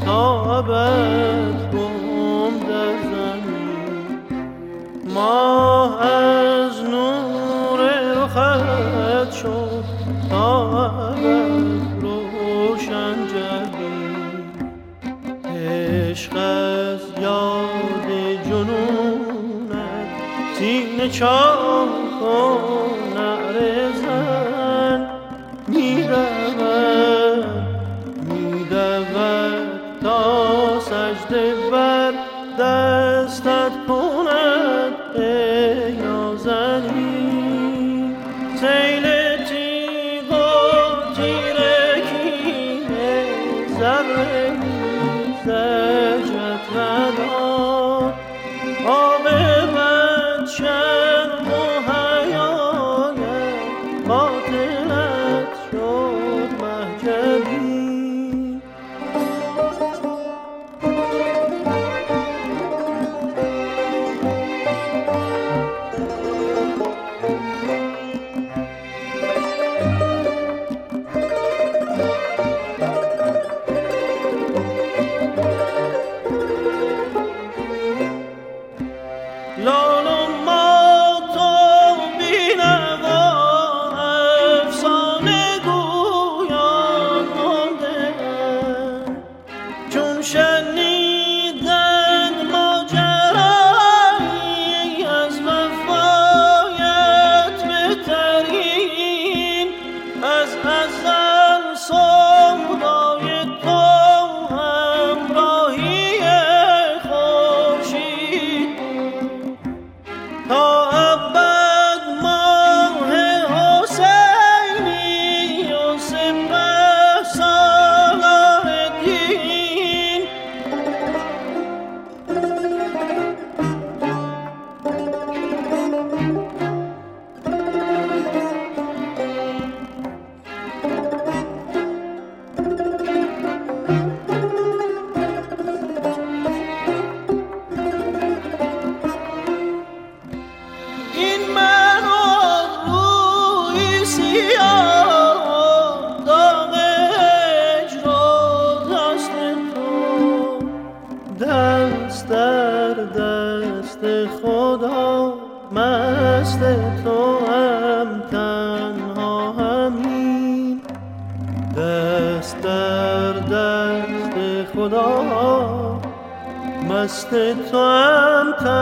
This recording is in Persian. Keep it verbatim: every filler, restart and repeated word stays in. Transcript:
تا ابد گم در زمین. ماه از نور رخت شد تا ابد روشن جبین. عشق از یاد جنونت سینه چاک کن نعره زن. می‌رود می‌دود تا سجده بر دستت کند ای نازنین. سیل تیغ و تیرگی ذره زجرت نداد. عاقبت شرم و حیایت باطلت شد محجبی. لال و مات و بی‌نوا افسانه گویان مانده‌اند. چون شنیدند ماجرایی از وفایت بهترین، از ازل سودای تو همراهی خورشید تا ابد ماه حسینی و سپه صلاح الدین. این من و روی سیاه داغ هجر و دست تو، دست در دست خدا مست تو هم تنها همین. دست در دست خدا مست تو هم تنها